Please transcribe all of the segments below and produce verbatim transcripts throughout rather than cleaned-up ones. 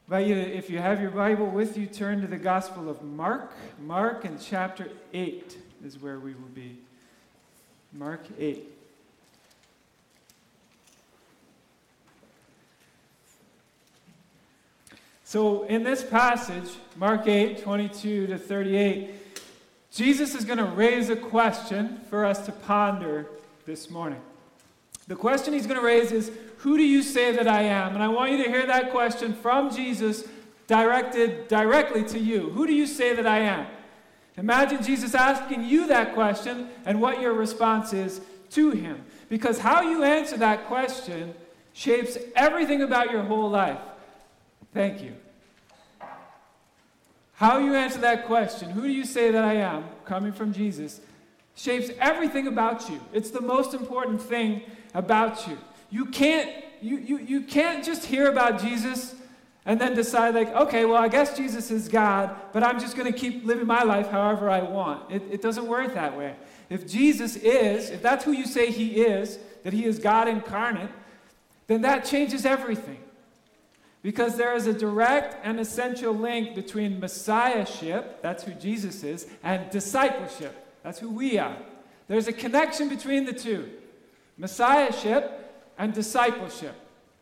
But if you have your Bible with you, turn to the Gospel of Mark. Mark in chapter eight is where we will be. Mark eight. So in this passage, Mark eight, twenty-two to thirty-eight, Jesus is going to raise a question for us to ponder this morning. The question he's going to raise is, who do you say that I am? And I want you to hear that question from Jesus directed directly to you. Who do you say that I am? Imagine Jesus asking you that question and what your response is to him. Because how you answer that question shapes everything about your whole life. Thank you. How you answer that question, who do you say that I am, coming from Jesus, shapes everything about you. It's the most important thing about you. You can't, you, you, you can't just hear about Jesus and then decide like, okay, well, I guess Jesus is God, but I'm just going to keep living my life however I want. It, it doesn't work that way. If Jesus is, if that's who you say he is, that he is God incarnate, then that changes everything. Because there is a direct and essential link between messiahship, that's who Jesus is, and discipleship, that's who we are. There's a connection between the two. Messiahship and discipleship.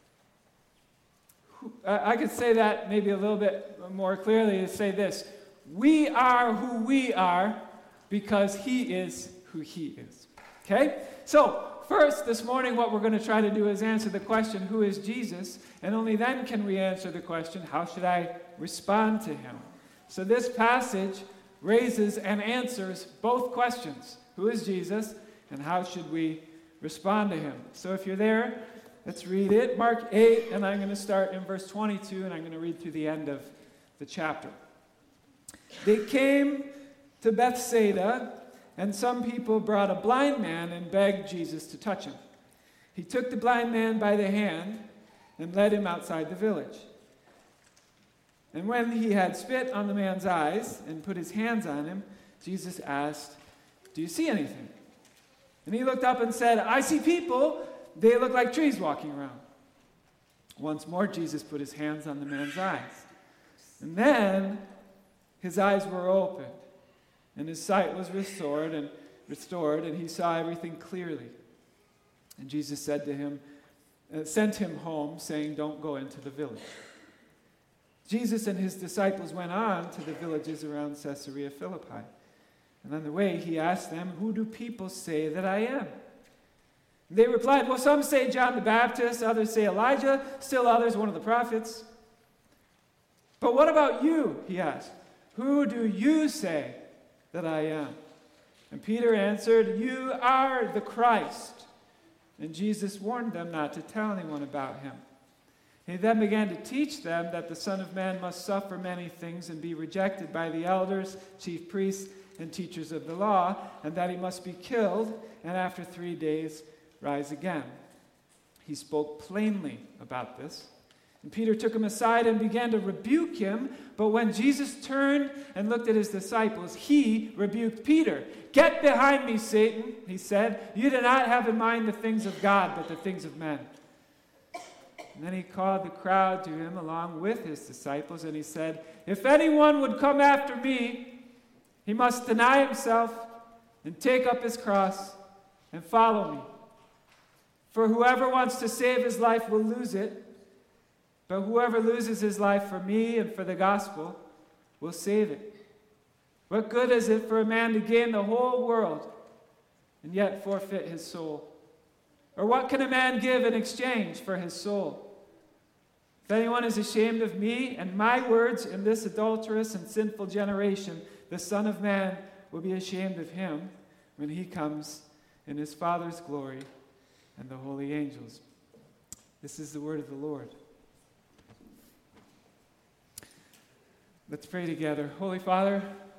I could say that maybe a little bit more clearly to say this. We are who we are because he is who he is. Okay? So, first, this morning, what we're going to try to do is answer the question, who is Jesus? And only then can we answer the question, how should I respond to him? So this passage raises and answers both questions. Who is Jesus? And how should we respond to him? So if you're there, let's read it. Mark eight, and I'm going to start in verse twenty-two, and I'm going to read through the end of the chapter. They came to Bethsaida, and some people brought a blind man and begged Jesus to touch him. He took the blind man by the hand and led him outside the village. And when he had spit on the man's eyes and put his hands on him, Jesus asked, "Do you see anything?" And he looked up and said, "I see people. They look like trees walking around." Once more, Jesus put his hands on the man's eyes. And then his eyes were opened, and his sight was restored and restored, and he saw everything clearly. And Jesus said to him, uh, sent him home, saying, "Don't go into the village." Jesus and his disciples went on to the villages around Caesarea Philippi. And on the way, he asked them, "Who do people say that I am?" And they replied, "Well, some say John the Baptist, others say Elijah, still others one of the prophets." "But what about you?" he asked. "Who do you say that I am?" And Peter answered, "You are the Christ." And Jesus warned them not to tell anyone about him. He then began to teach them that the Son of Man must suffer many things and be rejected by the elders, chief priests, and teachers of the law, and that he must be killed, and after three days rise again. He spoke plainly about this. And Peter took him aside and began to rebuke him, but when Jesus turned and looked at his disciples, he rebuked Peter. "Get behind me, Satan," he said. "You do not have in mind the things of God, but the things of men." And then he called the crowd to him along with his disciples, and he said, "If anyone would come after me, he must deny himself and take up his cross and follow me. For whoever wants to save his life will lose it, but whoever loses his life for me and for the gospel will save it. What good is it for a man to gain the whole world and yet forfeit his soul? Or what can a man give in exchange for his soul? If anyone is ashamed of me and my words in this adulterous and sinful generation, the Son of Man will be ashamed of him when he comes in his Father's glory and the holy angels." This is the word of the Lord. Let's pray together. Holy Father,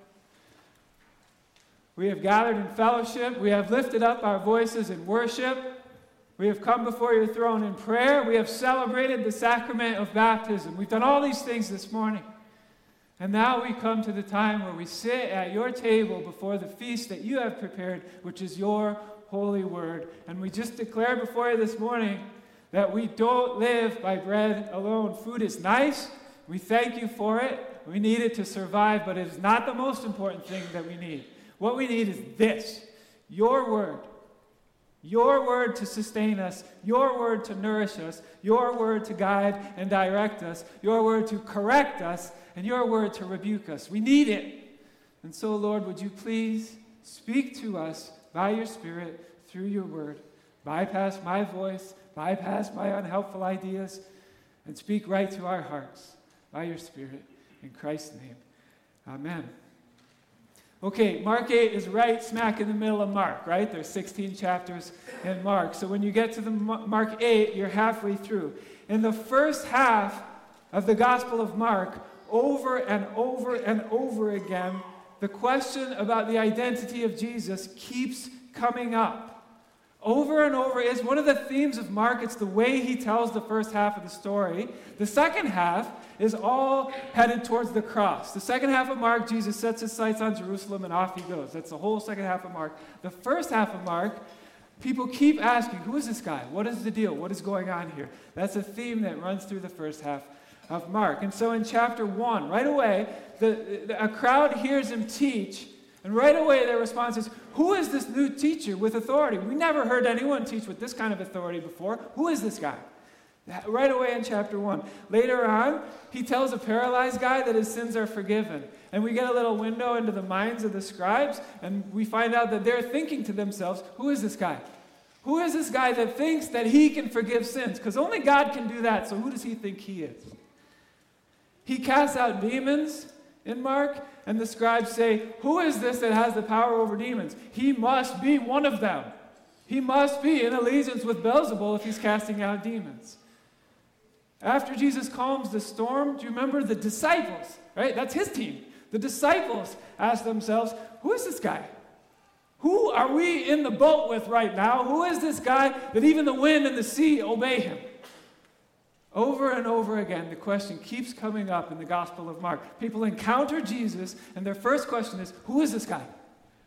we have gathered in fellowship. We have lifted up our voices in worship. We have come before your throne in prayer. We have celebrated the sacrament of baptism. We've done all these things this morning. And now we come to the time where we sit at your table before the feast that you have prepared, which is your holy word. And we just declare before you this morning that we don't live by bread alone. Food is nice. We thank you for it. We need it to survive, but it is not the most important thing that we need. What we need is this, your word. Your word to sustain us, your word to nourish us, your word to guide and direct us, your word to correct us, and your word to rebuke us. We need it. And so, Lord, would you please speak to us by your Spirit through your word. Bypass my voice, bypass my unhelpful ideas, and speak right to our hearts by your Spirit. In Christ's name, amen. Okay, Mark eight is right smack in the middle of Mark, right? There's sixteen chapters in Mark. So when you get to the Mark eight, you're halfway through. In the first half of the Gospel of Mark, over and over and over again, the question about the identity of Jesus keeps coming up. Over and over is one of the themes of Mark. It's the way he tells the first half of the story. The second half is all headed towards the cross. The second half of Mark, Jesus sets his sights on Jerusalem and off he goes. That's the whole second half of Mark. The first half of Mark, people keep asking, who is this guy? What is the deal? What is going on here? That's a theme that runs through the first half of Mark. And so in chapter one, right away, the, the, a crowd hears him teach, and right away their response is, who is this new teacher with authority? We never heard anyone teach with this kind of authority before. Who is this guy? Right away in chapter one. Later on, he tells a paralyzed guy that his sins are forgiven. And we get a little window into the minds of the scribes, and we find out that they're thinking to themselves, who is this guy? Who is this guy that thinks that he can forgive sins? Because only God can do that, so who does he think he is? He casts out demons in Mark, and the scribes say, who is this that has the power over demons? He must be one of them. He must be in allegiance with Beelzebul if he's casting out demons. After Jesus calms the storm, do you remember the disciples, right? That's his team. The disciples ask themselves, who is this guy? Who are we in the boat with right now? Who is this guy that even the wind and the sea obey him? Over and over again, the question keeps coming up in the Gospel of Mark. People encounter Jesus, and their first question is, who is this guy?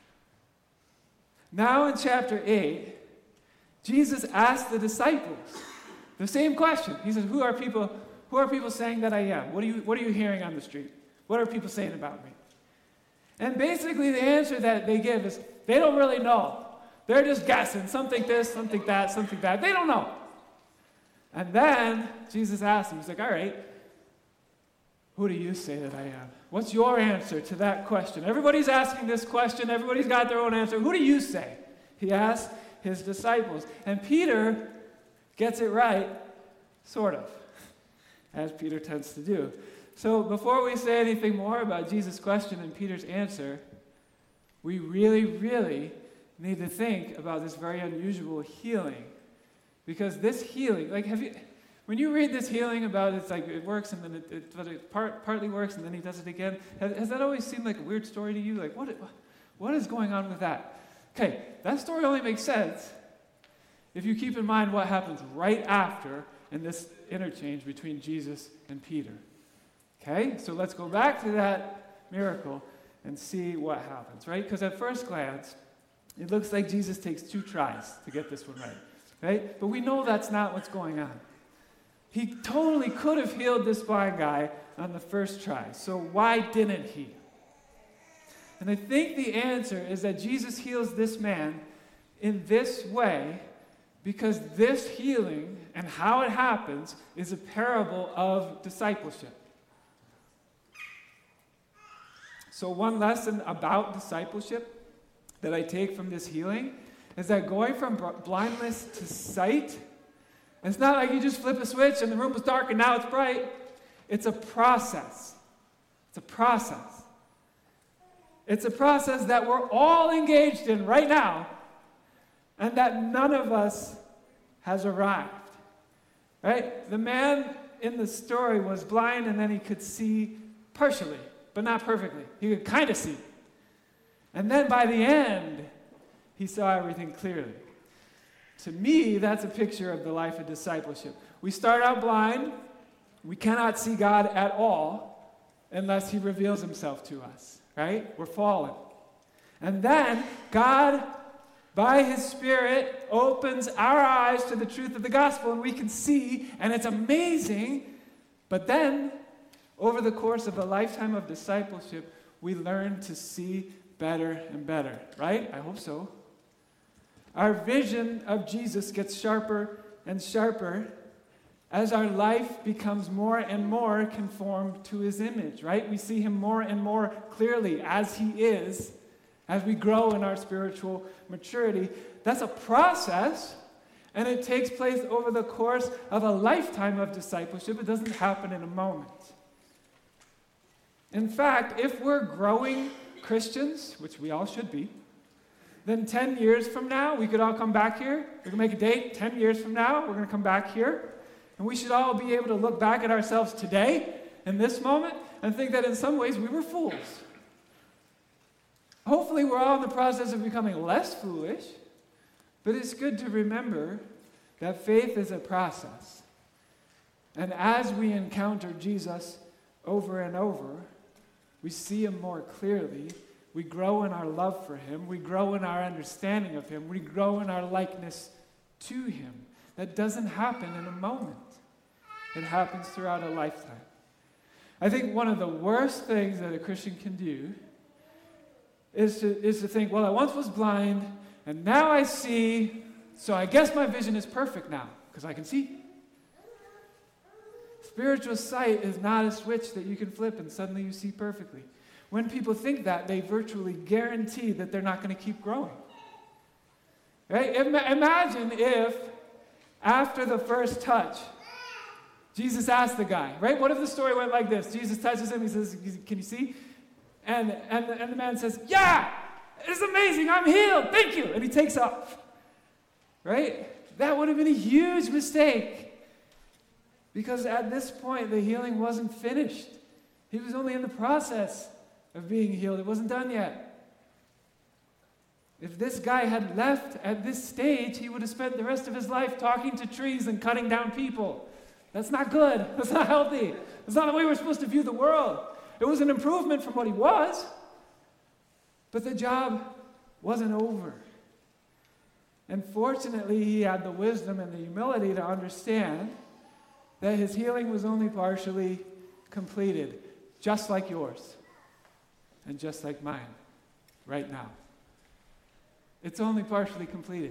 Now in chapter eight, Jesus asks the disciples the same question. He says, who are people, who are people saying that I am? What are you, what are you hearing on the street? What are people saying about me? And basically the answer that they give is, they don't really know. They're just guessing. Some think this, some think that, some think that. They don't know. And then Jesus asks him, he's like, all right, who do you say that I am? What's your answer to that question? Everybody's asking this question. Everybody's got their own answer. Who do you say? He asks his disciples. And Peter gets it right, sort of, as Peter tends to do. So before we say anything more about Jesus' question and Peter's answer, we really, really need to think about this very unusual healing. Because this healing, like, have you, when you read this healing about it's like it works and then it, it, but it part, partly works and then he does it again, has, has that always seemed like a weird story to you? Like, what, what is going on with that? Okay, that story only makes sense if you keep in mind what happens right after in this interchange between Jesus and Peter. Okay, so let's go back to that miracle and see what happens, right? Because at first glance, it looks like Jesus takes two tries to get this one right. Right? But we know that's not what's going on. He totally could have healed this blind guy on the first try. So why didn't he? And I think the answer is that Jesus heals this man in this way because this healing and how it happens is a parable of discipleship. So one lesson about discipleship that I take from this healing is that going from blindness to sight, it's not like you just flip a switch and the room was dark and now it's bright. It's a process. It's a process. It's a process that we're all engaged in right now and that none of us has arrived. Right? The man in the story was blind and then he could see partially, but not perfectly. He could kind of see. And then by the end, he saw everything clearly. To me, that's a picture of the life of discipleship. We start out blind. We cannot see God at all unless he reveals himself to us, right? We're fallen. And then God, by his Spirit, opens our eyes to the truth of the gospel, and we can see, and it's amazing. But then over the course of a lifetime of discipleship, we learn to see better and better, right? I hope so. Our vision of Jesus gets sharper and sharper as our life becomes more and more conformed to his image, right? We see him more and more clearly as he is, as we grow in our spiritual maturity. That's a process, and it takes place over the course of a lifetime of discipleship. It doesn't happen in a moment. In fact, if we're growing Christians, which we all should be, then ten years from now, we could all come back here. We can make a date. ten years from now, we're going to come back here. And we should all be able to look back at ourselves today, in this moment, and think that in some ways we were fools. Hopefully we're all in the process of becoming less foolish, but it's good to remember that faith is a process. And as we encounter Jesus over and over, we see him more clearly. We grow in our love for him. We grow in our understanding of him. We grow in our likeness to him. That doesn't happen in a moment. It happens throughout a lifetime. I think one of the worst things that a Christian can do is to, is to think, well, I once was blind, and now I see, so I guess my vision is perfect now, because I can see. Spiritual sight is not a switch that you can flip and suddenly you see perfectly. When people think that, they virtually guarantee that they're not going to keep growing. Right? Ima- imagine if, after the first touch, Jesus asked the guy, right? What if the story went like this? Jesus touches him, he says, can you see? And, and, and the man says, yeah, it's amazing, I'm healed, thank you. And he takes off, right? That would have been a huge mistake, because at this point, the healing wasn't finished. He was only in the process of being healed. It wasn't done yet. If this guy had left at this stage, he would have spent the rest of his life talking to trees and cutting down people. That's not good. That's not healthy. That's not the way we're supposed to view the world. It was an improvement from what he was, but the job wasn't over. And fortunately, he had the wisdom and the humility to understand that his healing was only partially completed, just like yours and just like mine right now. It's only partially completed.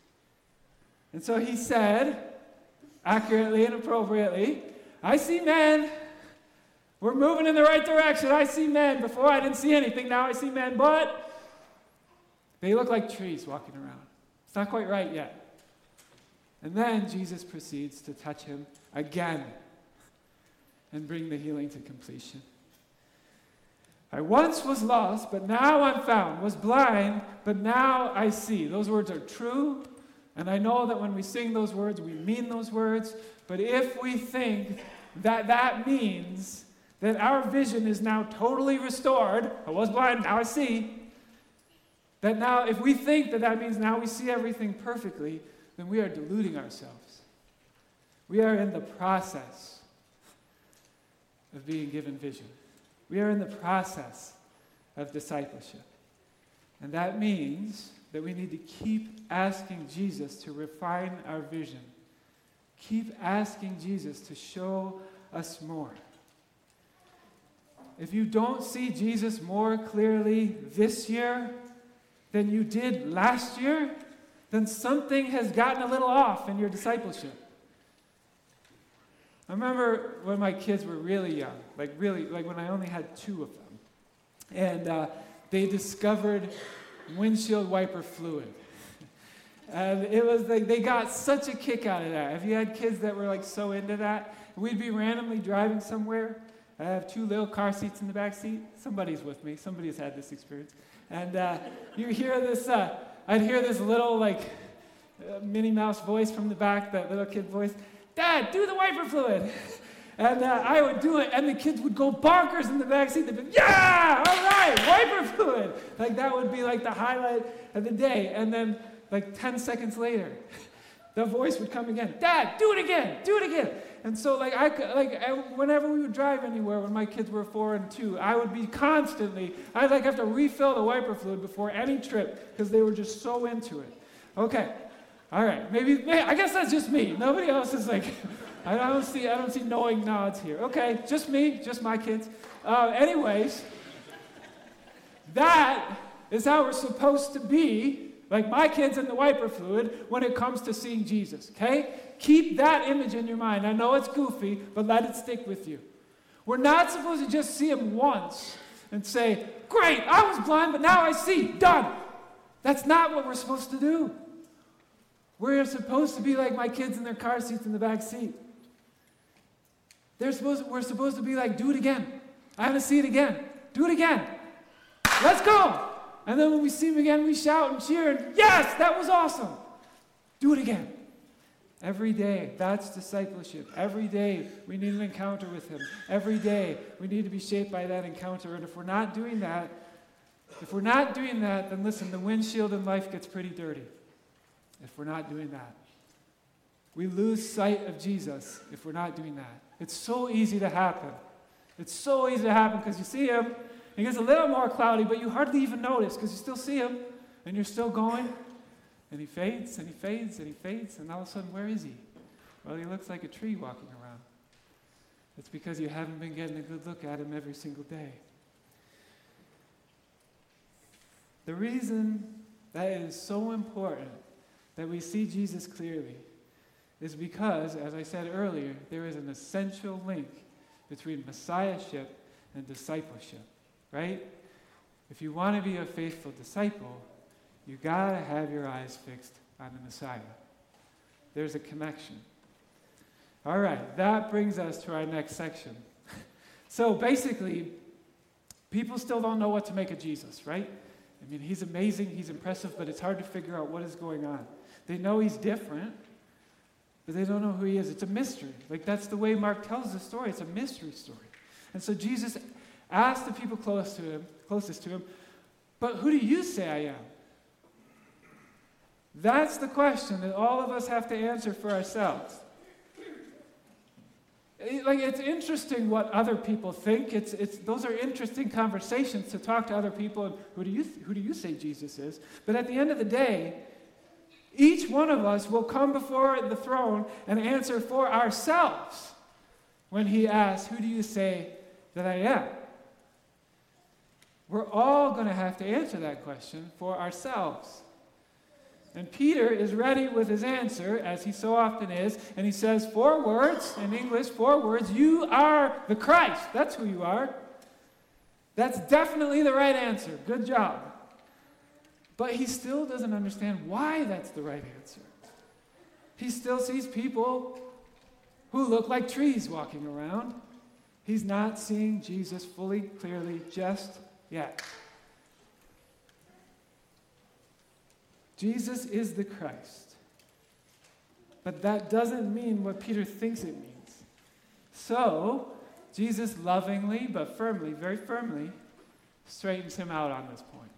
And so he said, accurately and appropriately, I see men. We're moving in the right direction. I see men. Before I didn't see anything. Now I see men, but they look like trees walking around. It's not quite right yet. And then Jesus proceeds to touch him again and bring the healing to completion. I once was lost, but now I'm found. Was blind, but now I see. Those words are true, and I know that when we sing those words, we mean those words. But if we think that that means that our vision is now totally restored, I was blind, now I see, that now if we think that that means now we see everything perfectly, then we are deluding ourselves. We are in the process of being given vision. We are in the process of discipleship. And that means that we need to keep asking Jesus to refine our vision. Keep asking Jesus to show us more. If you don't see Jesus more clearly this year than you did last year, then something has gotten a little off in your discipleship. I remember when my kids were really young, like really, like when I only had two of them, and uh, they discovered windshield wiper fluid. And it was like, they got such a kick out of that. Have you had kids that were like so into that? We'd be randomly driving somewhere. I have two little car seats in the back seat. Somebody's with me. Somebody's had this experience. And uh, you hear this, uh, I'd hear this little like uh, Minnie Mouse voice from the back, that little kid voice. Dad, do the wiper fluid. And uh, I would do it, and the kids would go bonkers in the back seat. They'd be, yeah, all right, wiper fluid. Like that would be like the highlight of the day. And then like ten seconds later, the voice would come again. Dad, do it again, do it again. And so like I could, like I, whenever we would drive anywhere when my kids were four and two, I would be constantly, I'd like have to refill the wiper fluid before any trip because they were just so into it. Okay. All right, maybe, maybe, I guess that's just me. Nobody else is like I don't see I don't see knowing nods here. Okay, just me, just my kids. Uh, anyways, that is how we're supposed to be, like my kids in the wiper fluid, when it comes to seeing Jesus, okay? Keep that image in your mind. I know it's goofy, but let it stick with you. We're not supposed to just see him once and say, great, I was blind, but now I see, done. That's not what we're supposed to do. We're supposed to be like my kids in their car seats in the back seat. They're supposed to, we're supposed to be like, do it again. I want to see it again. Do it again. Let's go. And then when we see him again, we shout and cheer and, yes, that was awesome. Do it again. Every day, that's discipleship. Every day, we need an encounter with him. Every day, we need to be shaped by that encounter. And if we're not doing that, if we're not doing that, then listen, the windshield in life gets pretty dirty. If we're not doing that. We lose sight of Jesus if we're not doing that. It's so easy to happen. It's so easy to happen because you see him, he gets a little more cloudy, but you hardly even notice because you still see him, and you're still going, and he fades, and he fades, and he fades, and all of a sudden, where is he? Well, he looks like a tree walking around. It's because you haven't been getting a good look at him every single day. The reason that it is so important that we see Jesus clearly is because, as I said earlier, there is an essential link between messiahship and discipleship, right? If you want to be a faithful disciple, you got to have your eyes fixed on the Messiah. There's a connection. All right, that brings us to our next section. So basically, people still don't know what to make of Jesus, right? I mean, he's amazing, he's impressive, but it's hard to figure out what is going on. They know he's different, but they don't know who he is. It's a mystery. Like, that's the way Mark tells the story. It's a mystery story. And so Jesus asked the people close to him, closest to him, but who do you say I am? That's the question that all of us have to answer for ourselves. It, like, it's interesting what other people think. It's, it's, those are interesting conversations to talk to other people. And who do you, th- who do you say Jesus is? But at the end of the day, each one of us will come before the throne and answer for ourselves when he asks, who do you say that I am? We're all going to have to answer that question for ourselves. And Peter is ready with his answer, as he so often is, and he says four words, in English, four words, you are the Christ. That's who you are. That's definitely the right answer. Good job. But he still doesn't understand why that's the right answer. He still sees people who look like trees walking around. He's not seeing Jesus fully, clearly, just yet. Jesus is the Christ. But that doesn't mean what Peter thinks it means. So, Jesus lovingly, but firmly, very firmly, straightens him out on this point.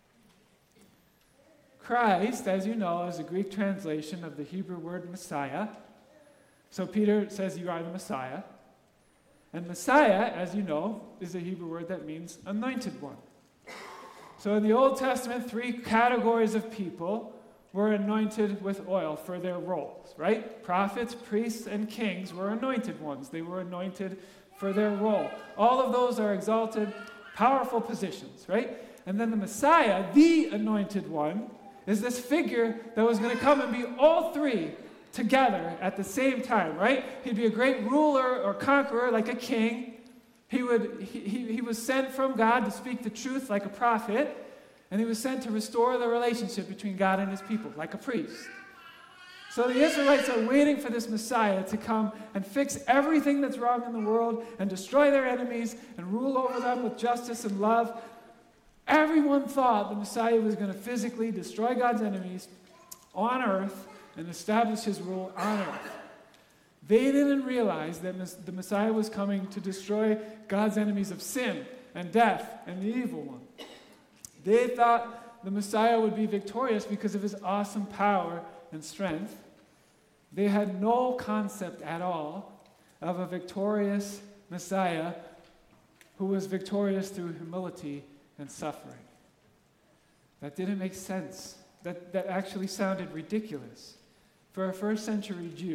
Christ, as you know, is a Greek translation of the Hebrew word Messiah. So Peter says you are the Messiah. And Messiah, as you know, is a Hebrew word that means anointed one. So in the Old Testament, three categories of people were anointed with oil for their roles, right? Prophets, priests, and kings were anointed ones. They were anointed for their role. All of those are exalted, powerful positions, right? And then the Messiah, the anointed one, is this figure that was going to come and be all three together at the same time, right? He'd be a great ruler or conqueror like a king. He would he, he, he was sent from God to speak the truth like a prophet, and he was sent to restore the relationship between God and his people like a priest. So the Israelites are waiting for this Messiah to come and fix everything that's wrong in the world and destroy their enemies and rule over them with justice and love. Everyone thought the Messiah was going to physically destroy God's enemies on earth and establish his rule on earth. They didn't realize that the Messiah was coming to destroy God's enemies of sin and death and the evil one. They thought the Messiah would be victorious because of his awesome power and strength. They had no concept at all of a victorious Messiah who was victorious through humility and suffering. That didn't make sense. That, that actually sounded ridiculous. For a first century Jew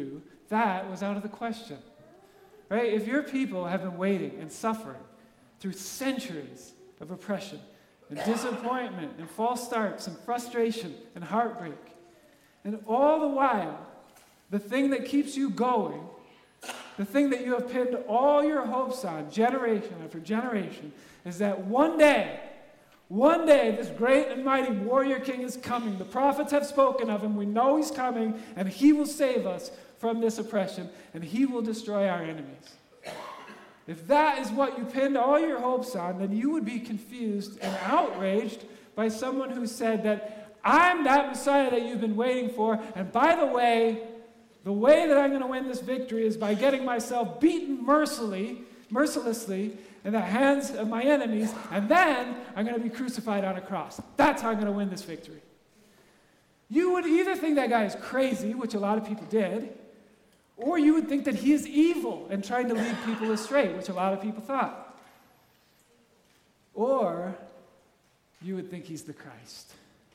that was out of the question. Right? If your people have been waiting and suffering through centuries of oppression and disappointment and false starts and frustration and heartbreak, and all the while, the thing that keeps you going, the thing that you have pinned all your hopes on, generation after generation, is that one day, one day, this great and mighty warrior king is coming. The prophets have spoken of him. We know he's coming, and he will save us from this oppression, and he will destroy our enemies. If that is what you pinned all your hopes on, then you would be confused and outraged by someone who said that I'm that Messiah that you've been waiting for, and by the way, the way that I'm going to win this victory is by getting myself beaten mercilessly, mercilessly in the hands of my enemies, and then I'm going to be crucified on a cross. That's how I'm going to win this victory. You would either think that guy is crazy, which a lot of people did, or you would think that he is evil and trying to lead people astray, which a lot of people thought. Or you would think he's the Christ,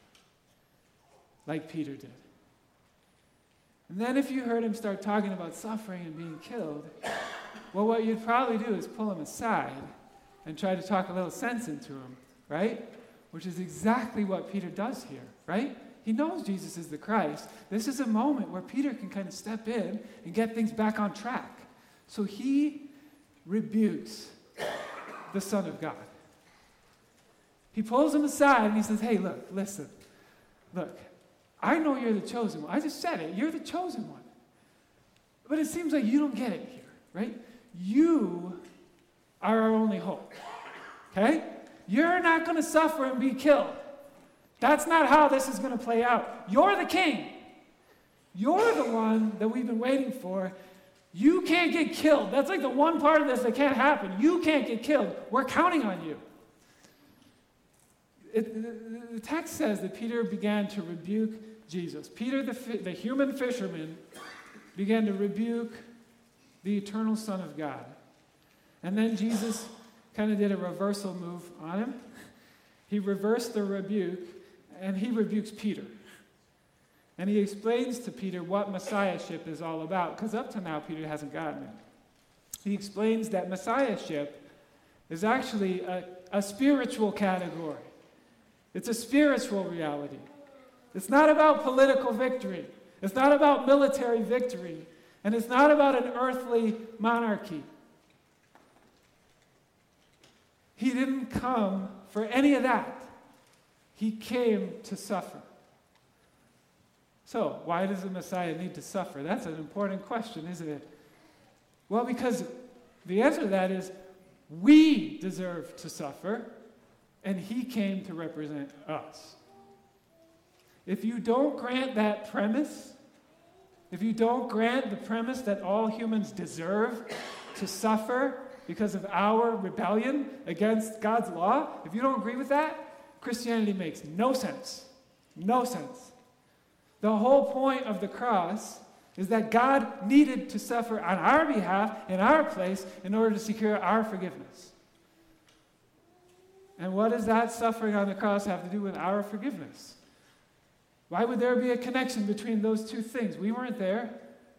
like Peter did. And then if you heard him start talking about suffering and being killed, well, what you'd probably do is pull him aside and try to talk a little sense into him, right? Which is exactly what Peter does here, right? He knows Jesus is the Christ. This is a moment where Peter can kind of step in and get things back on track. So he rebukes the Son of God. He pulls him aside and he says, hey, look, listen, look, I know you're the chosen one. I just said it. You're the chosen one. But it seems like you don't get it here, right? You are our only hope, okay? You're not going to suffer and be killed. That's not how this is going to play out. You're the king. You're the one that we've been waiting for. You can't get killed. That's like the one part of this that can't happen. You can't get killed. We're counting on you. It, the, the text says that Peter began to rebuke Jesus. Peter, the, the human fisherman, began to rebuke the eternal Son of God. And then Jesus kind of did a reversal move on him. He reversed the rebuke, and he rebukes Peter. And he explains to Peter what messiahship is all about, because up to now, Peter hasn't gotten it. He explains that messiahship is actually a, a spiritual category. It's a spiritual reality. It's not about political victory. It's not about military victory. And it's not about an earthly monarchy. He didn't come for any of that. He came to suffer. So, why does the Messiah need to suffer? That's an important question, isn't it? Well, because the answer to that is we deserve to suffer, and he came to represent us. If you don't grant that premise, if you don't grant the premise that all humans deserve to suffer because of our rebellion against God's law, if you don't agree with that, Christianity makes no sense. No sense. The whole point of the cross is that God needed to suffer on our behalf, in our place, in order to secure our forgiveness. And what does that suffering on the cross have to do with our forgiveness? Why would there be a connection between those two things? We weren't there.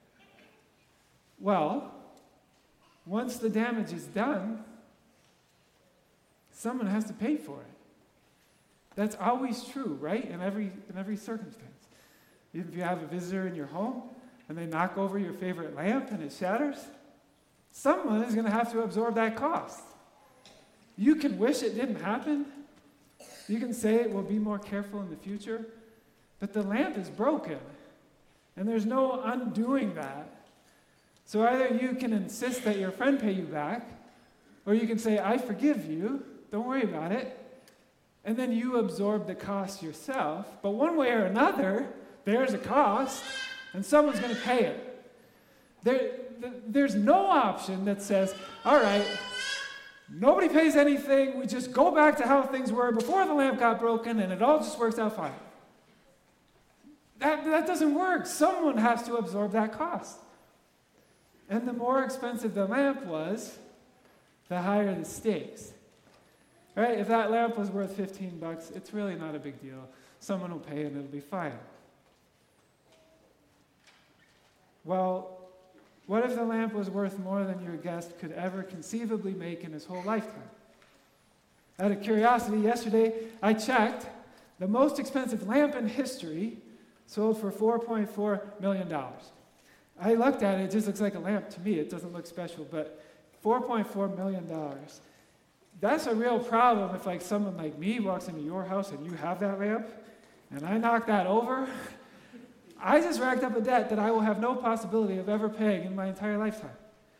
Well, once the damage is done, someone has to pay for it. That's always true, right? In every in every circumstance. Even if you have a visitor in your home and they knock over your favorite lamp and it shatters, someone is going to have to absorb that cost. You can wish it didn't happen. You can say, we'll be more careful in the future. But the lamp is broken, and there's no undoing that. So either you can insist that your friend pay you back, or you can say, I forgive you, don't worry about it, and then you absorb the cost yourself. But one way or another, there's a cost, and someone's going to pay it. There, there's no option that says, all right, nobody pays anything, we just go back to how things were before the lamp got broken, and it all just works out fine. That, that doesn't work. Someone has to absorb that cost. And the more expensive the lamp was, the higher the stakes. Right? If that lamp was worth fifteen bucks, it's really not a big deal. Someone will pay and it'll be fine. Well, What if the lamp was worth more than your guest could ever conceivably make in his whole lifetime? Out of curiosity, yesterday I checked. The most expensive lamp in history sold for four point four million dollars. I looked at it, it just looks like a lamp to me. It doesn't look special, but four point four million dollars. That's a real problem if like someone like me walks into your house and you have that lamp, and I knock that over. I just racked up a debt that I will have no possibility of ever paying in my entire lifetime.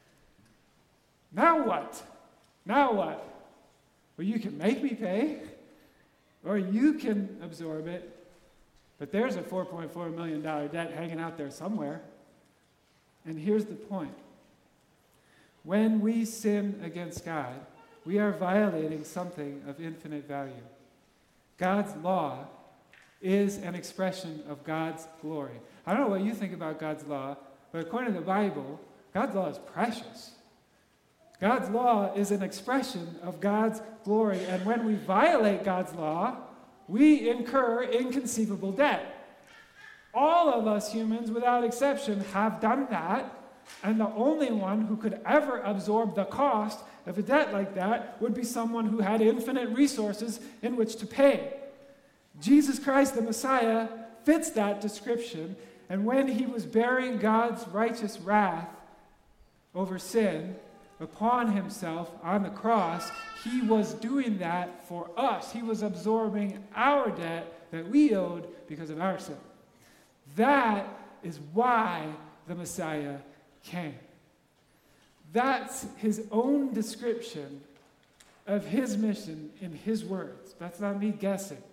Now what? Now what? Well, you can make me pay, or you can absorb it, but there's a four point four million dollars debt hanging out there somewhere. And here's the point. When we sin against God, we are violating something of infinite value. God's law is an expression of God's glory. I don't know what you think about God's law, but according to the Bible, God's law is precious. God's law is an expression of God's glory, and when we violate God's law, we incur inconceivable debt. All of us humans, without exception, have done that, and the only one who could ever absorb the cost of a debt like that would be someone who had infinite resources in which to pay. Jesus Christ, the Messiah, fits that description, and when he was bearing God's righteous wrath over sin upon himself on the cross, he was doing that for us. He was absorbing our debt that we owed because of our sin. That is why the Messiah came. That's his own description of his mission in his words. That's not me guessing.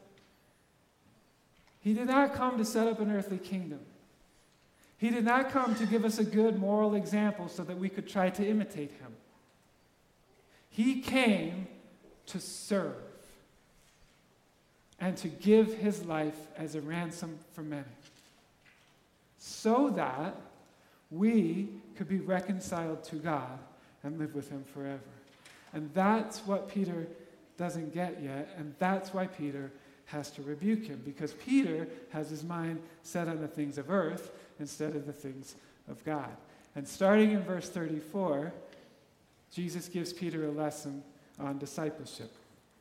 He did not come to set up an earthly kingdom. He did not come to give us a good moral example so that we could try to imitate him. He came to serve and to give his life as a ransom for many, so that we could be reconciled to God and live with him forever. And that's what Peter doesn't get yet, and that's why Peter has to rebuke him, because Peter has his mind set on the things of earth instead of the things of God. And starting in verse thirty-four, Jesus gives Peter a lesson on discipleship.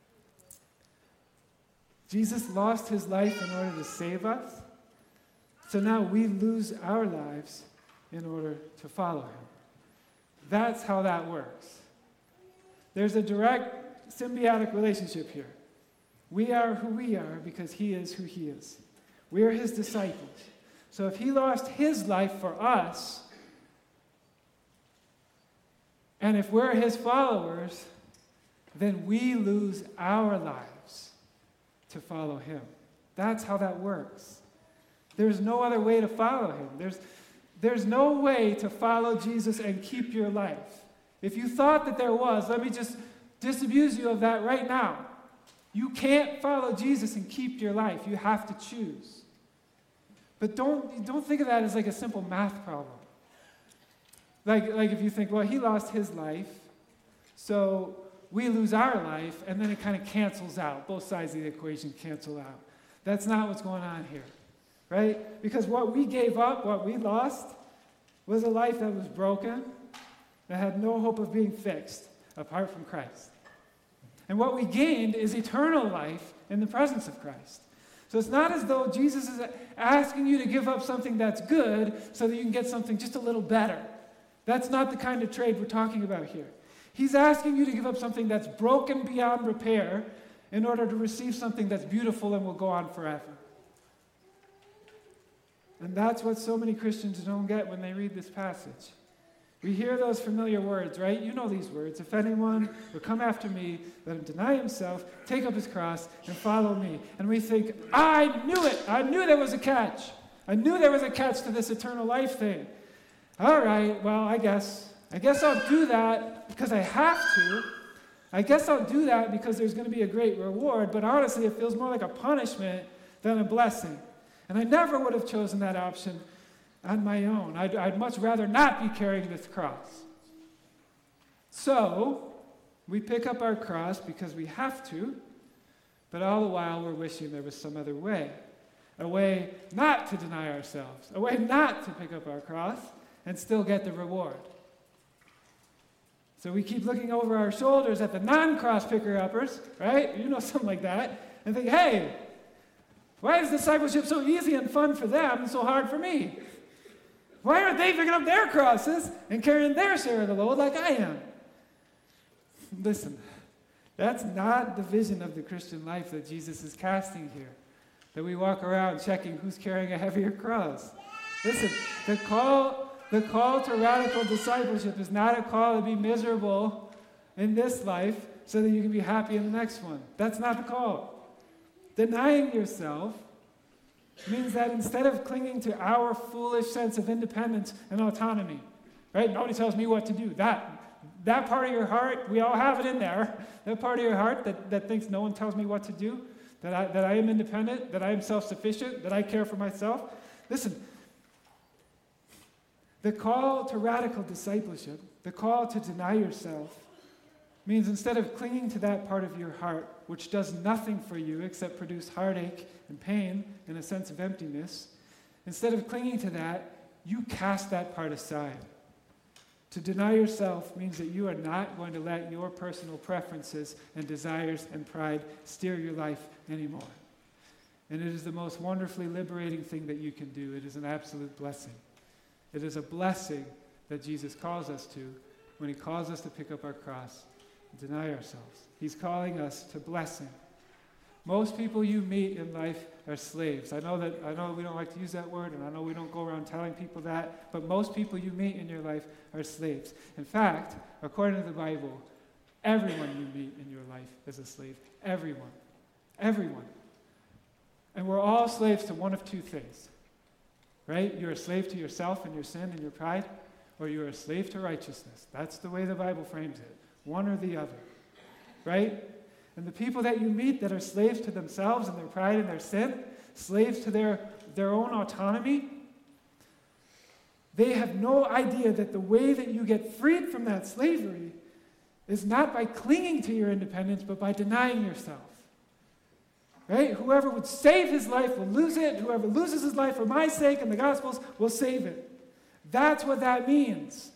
Jesus lost his life in order to save us, so now we lose our lives in order to follow him. That's how that works. There's a direct symbiotic relationship here. We are who we are because he is who he is. We are his disciples. So if he lost his life for us, and if we're his followers, then we lose our lives to follow him. That's how that works. There's no other way to follow him. There's, there's no way to follow Jesus and keep your life. If you thought that there was, let me just disabuse you of that right now. You can't follow Jesus and keep your life. You have to choose. But don't, don't think of that as like a simple math problem. Like, like if you think, well, he lost his life, so we lose our life, and then it kind of cancels out. Both sides of the equation cancel out. That's not what's going on here, right? Because what we gave up, what we lost, was a life that was broken, that had no hope of being fixed apart from Christ. And what we gained is eternal life in the presence of Christ. So it's not as though Jesus is asking you to give up something that's good so that you can get something just a little better. That's not the kind of trade we're talking about here. He's asking you to give up something that's broken beyond repair in order to receive something that's beautiful and will go on forever. And that's what so many Christians don't get when they read this passage. We hear those familiar words, right? You know these words. If anyone will come after me, let him deny himself, take up his cross, and follow me. And we think, I knew it. I knew there was a catch. I knew there was a catch to this eternal life thing. All right, well, I guess. I guess I'll do that because I have to. I guess I'll do that because there's going to be a great reward. But honestly, it feels more like a punishment than a blessing. And I never would have chosen that option on my own. I'd, I'd much rather not be carrying this cross. So, we pick up our cross because we have to, but all the while we're wishing there was some other way. A way not to deny ourselves. A way not to pick up our cross and still get the reward. So we keep looking over our shoulders at the non-cross picker-uppers, right? You know, something like that, and think, hey, why is discipleship so easy and fun for them and so hard for me? Why aren't they picking up their crosses and carrying their share of the load like I am? Listen, that's not the vision of the Christian life that Jesus is casting here, that we walk around checking who's carrying a heavier cross. Listen, the call... The call to radical discipleship is not a call to be miserable in this life so that you can be happy in the next one. That's not the call. Denying yourself means that instead of clinging to our foolish sense of independence and autonomy, right? Nobody tells me what to do. That, that part of your heart, we all have it in there. That part of your heart that, that thinks no one tells me what to do, that I, that I am independent, that I am self-sufficient, that I care for myself. Listen, the call to radical discipleship, the call to deny yourself, means instead of clinging to that part of your heart, which does nothing for you except produce heartache and pain and a sense of emptiness, instead of clinging to that, you cast that part aside. To deny yourself means that you are not going to let your personal preferences and desires and pride steer your life anymore. And it is the most wonderfully liberating thing that you can do. It is an absolute blessing. It is a blessing that Jesus calls us to when he calls us to pick up our cross and deny ourselves. He's calling us to blessing. Most people you meet in life are slaves. I know that I know we don't like to use that word, and I know we don't go around telling people that, but most people you meet in your life are slaves. In fact, according to the Bible, everyone you meet in your life is a slave. Everyone. Everyone. And we're all slaves to one of two things. Right? You're a slave to yourself and your sin and your pride, or you're a slave to righteousness. That's the way the Bible frames it. One or the other. Right? And the people that you meet that are slaves to themselves and their pride and their sin, slaves to their, their own autonomy, they have no idea that the way that you get freed from that slavery is not by clinging to your independence, but by denying yourself. Right? Whoever would save his life will lose it. Whoever loses his life for my sake and the gospel's will save it. That's what that means.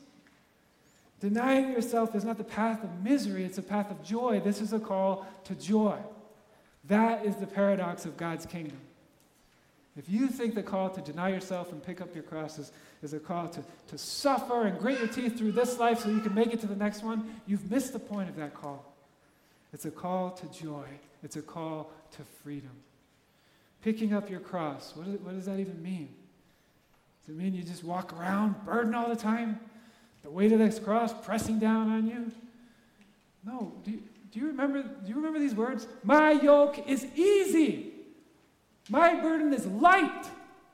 Denying yourself is not the path of misery, it's a path of joy. This is a call to joy. That is the paradox of God's kingdom. If you think the call to deny yourself and pick up your crosses is a call to, to suffer and grit your teeth through this life so you can make it to the next one, you've missed the point of that call. It's a call to joy. It's a call to freedom. Picking up your cross, what, is, what does that even mean? Does it mean you just walk around burdened all the time? The weight of this cross pressing down on you? No. Do you, do you remember, do you remember these words? My yoke is easy. My burden is light.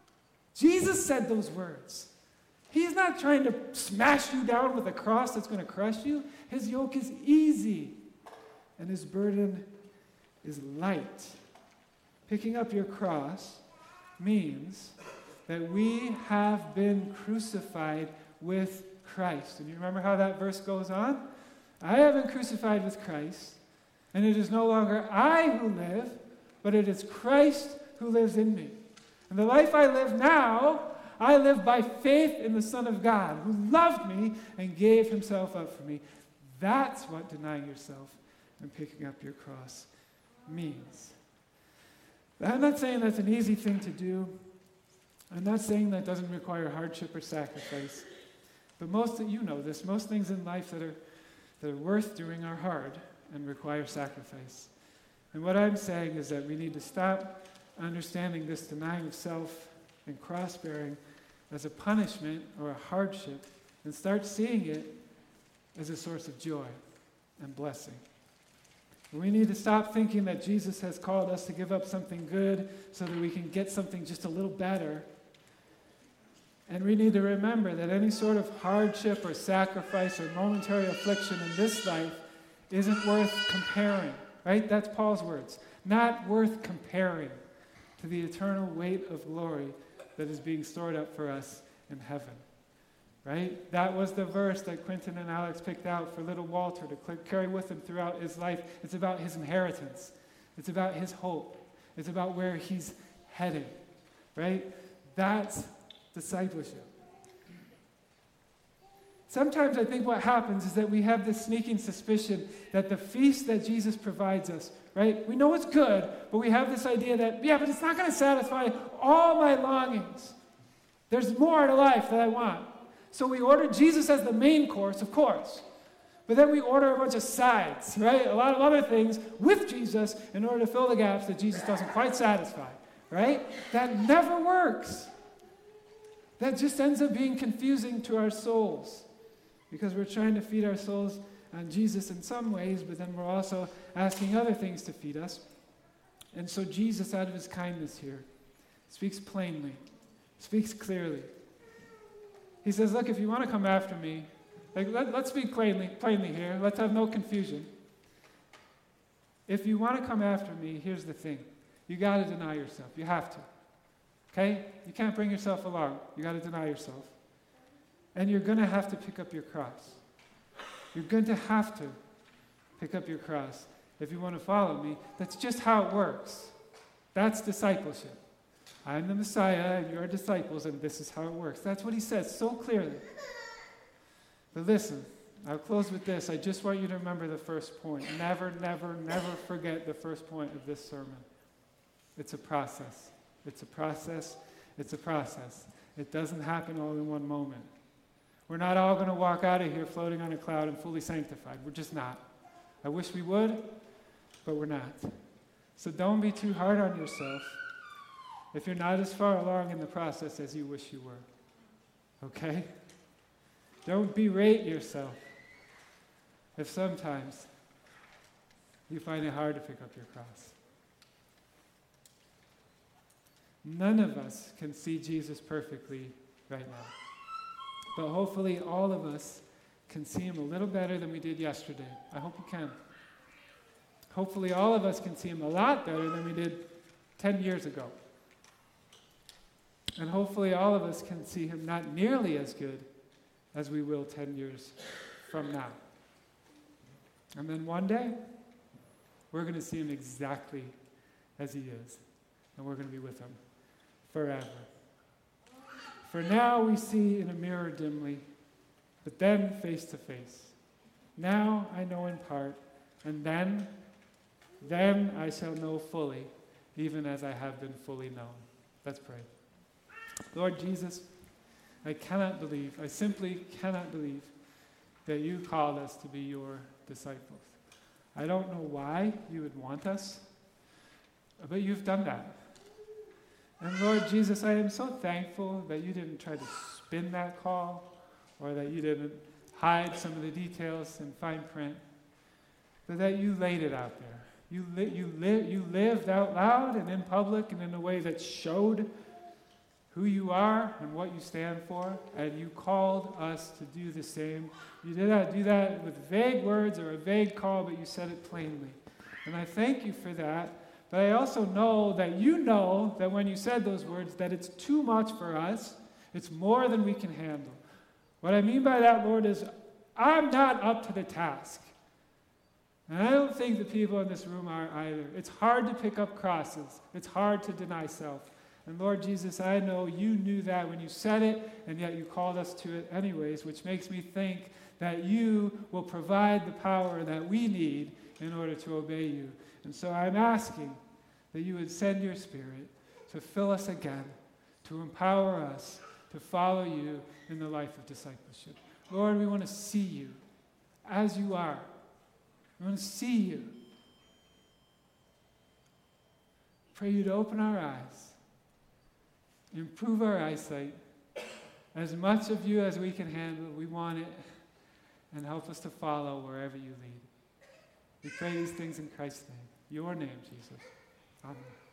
Jesus said those words. He's not trying to smash you down with a cross that's going to crush you. His yoke is easy, and his burden is light. Picking up your cross means that we have been crucified with Christ. And you remember how that verse goes on? I have been crucified with Christ, and it is no longer I who live, but it is Christ who lives in me. And the life I live now, I live by faith in the Son of God, who loved me and gave himself up for me. That's what denying yourself and picking up your cross means. I'm not saying that's an easy thing to do. I'm not saying that doesn't require hardship or sacrifice. But most of you know this, most things in life that are that are worth doing are hard and require sacrifice. And what I'm saying is that we need to stop understanding this denying of self and cross-bearing as a punishment or a hardship and start seeing it as a source of joy and blessing. We need to stop thinking that Jesus has called us to give up something good so that we can get something just a little better. And we need to remember that any sort of hardship or sacrifice or momentary affliction in this life isn't worth comparing, right? That's Paul's words. Not worth comparing to the eternal weight of glory that is being stored up for us in heaven, right? That was the verse that Quentin and Alex picked out for little Walter to carry with him throughout his life. It's about his inheritance. It's about his hope. It's about where he's headed, right? That's discipleship. Sometimes I think what happens is that we have this sneaking suspicion that the feast that Jesus provides us, right? We know it's good, but we have this idea that, yeah, but it's not going to satisfy all my longings. There's more to life that I want. So we order Jesus as the main course, of course. But then we order a bunch of sides, right? A lot of other things with Jesus in order to fill the gaps that Jesus doesn't quite satisfy, right? That never works. That just ends up being confusing to our souls because we're trying to feed our souls on Jesus in some ways, but then we're also asking other things to feed us. And so Jesus, out of his kindness here, speaks plainly, speaks clearly. He says, look, if you want to come after me, like let, let's speak plainly, plainly here. Let's have no confusion. If you want to come after me, here's the thing. You got to deny yourself. You have to. Okay? You can't bring yourself along. You got to deny yourself. And you're going to have to pick up your cross. You're going to have to pick up your cross if you want to follow me. That's just how it works. That's discipleship. I'm the Messiah, and you're disciples, and this is how it works. That's what he says so clearly. But listen, I'll close with this. I just want you to remember the first point. Never, never, never forget the first point of this sermon. It's a process. It's a process. It's a process. It doesn't happen all in one moment. We're not all going to walk out of here floating on a cloud and fully sanctified. We're just not. I wish we would, but we're not. So don't be too hard on yourself if you're not as far along in the process as you wish you were. Okay? Don't berate yourself if sometimes you find it hard to pick up your cross. None of us can see Jesus perfectly right now. But hopefully all of us can see him a little better than we did yesterday. I hope we can. Hopefully all of us can see him a lot better than we did ten years ago. And hopefully all of us can see him not nearly as good as we will ten years from now. And then one day, we're going to see him exactly as he is. And we're going to be with him forever. For now we see in a mirror dimly, but then face to face. Now I know in part, and then, then I shall know fully, even as I have been fully known. Let's pray. Lord Jesus, I cannot believe, I simply cannot believe that you called us to be your disciples. I don't know why you would want us, but you've done that. And Lord Jesus, I am so thankful that you didn't try to spin that call or that you didn't hide some of the details in fine print, but that you laid it out there. You, li- you, li- you lived out loud and in public and in a way that showed who you are and what you stand for, and you called us to do the same. You did not do that with vague words or a vague call, but you said it plainly. And I thank you for that. But I also know that you know that when you said those words, that it's too much for us. It's more than we can handle. What I mean by that, Lord, is I'm not up to the task. And I don't think the people in this room are either. It's hard to pick up crosses. It's hard to deny self. And Lord Jesus, I know you knew that when you said it, and yet you called us to it anyways, which makes me think that you will provide the power that we need in order to obey you. And so I'm asking that you would send your Spirit to fill us again, to empower us to follow you in the life of discipleship. Lord, we want to see you as you are. We want to see you. Pray you to open our eyes, improve our eyesight, as much of you as we can handle. We want it, and help us to follow wherever you lead. We pray these things in Christ's name. Your name, Jesus. Amen.